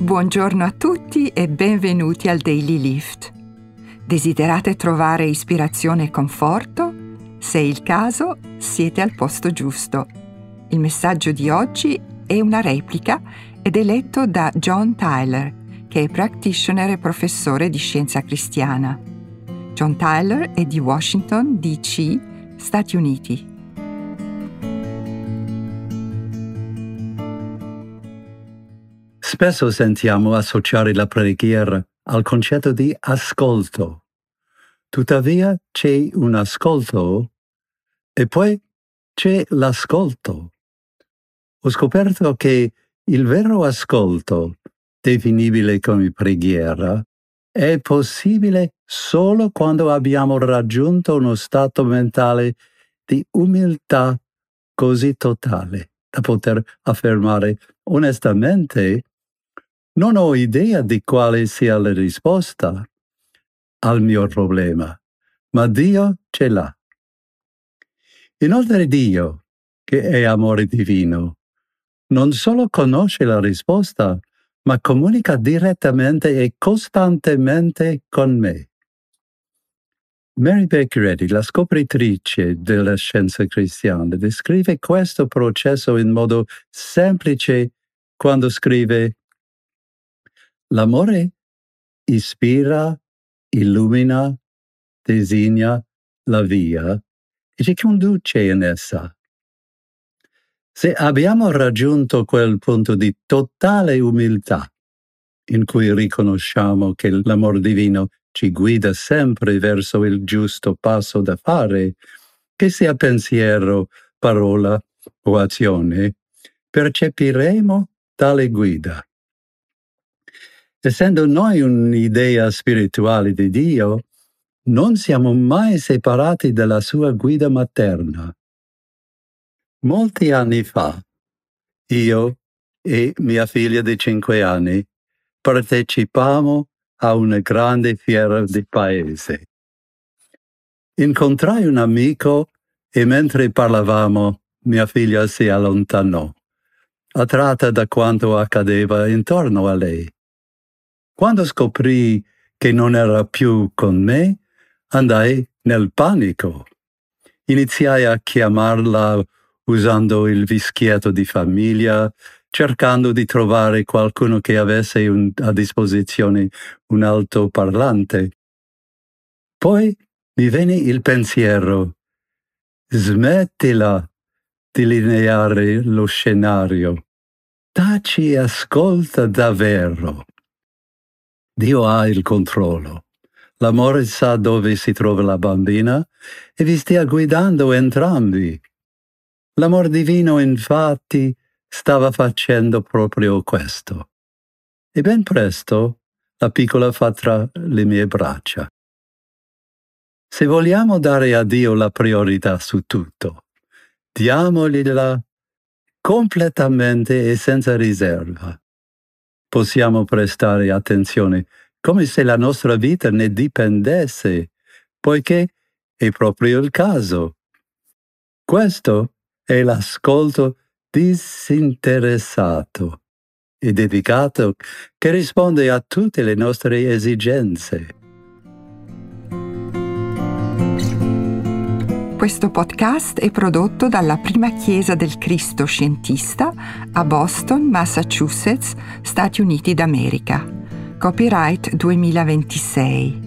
Buongiorno a tutti e benvenuti al Daily Lift. Desiderate trovare ispirazione e conforto? Se è il caso, siete al posto giusto. Il messaggio di oggi è una replica ed è letto da John Tyler, che è practitioner e professore di scienza cristiana. John Tyler è di Washington, D.C., Stati Uniti. Spesso sentiamo associare la preghiera al concetto di ascolto. Tuttavia c'è un ascolto e poi c'è l'ascolto. Ho scoperto che il vero ascolto, definibile come preghiera, è possibile solo quando abbiamo raggiunto uno stato mentale di umiltà così totale da poter affermare onestamente: non ho idea di quale sia la risposta al mio problema, ma Dio ce l'ha. Inoltre Dio, che è amore divino, non solo conosce la risposta, ma comunica direttamente e costantemente con me. Mary Baker Eddy, la scopritrice della scienza cristiana, descrive questo processo in modo semplice quando scrive: l'amore ispira, illumina, designa la via e ci conduce in essa. Se abbiamo raggiunto quel punto di totale umiltà, in cui riconosciamo che l'amor divino ci guida sempre verso il giusto passo da fare, che sia pensiero, parola o azione, percepiremo tale guida. Essendo noi un'idea spirituale di Dio, non siamo mai separati dalla sua guida materna. Molti anni fa, io e mia figlia di 5 anni partecipammo a una grande fiera di paese. Incontrai un amico e mentre parlavamo mia figlia si allontanò, attratta da quanto accadeva intorno a lei. Quando scoprì che non era più con me, andai nel panico. Iniziai a chiamarla usando il fischietto di famiglia, cercando di trovare qualcuno che avesse a disposizione un altoparlante. Poi mi venne il pensiero: smettila di lineare lo scenario, dacci ascolta davvero. Dio ha il controllo. L'amore sa dove si trova la bambina e vi stia guidando entrambi. L'amor divino, infatti, stava facendo proprio questo. E ben presto la piccola fa tra le mie braccia. Se vogliamo dare a Dio la priorità su tutto, diamogliela completamente e senza riserva. Possiamo prestare attenzione come se la nostra vita ne dipendesse, poiché è proprio il caso. Questo è l'ascolto disinteressato e dedicato che risponde a tutte le nostre esigenze. Questo podcast è prodotto dalla Prima Chiesa del Cristo Scientista a Boston, Massachusetts, Stati Uniti d'America. Copyright 2026.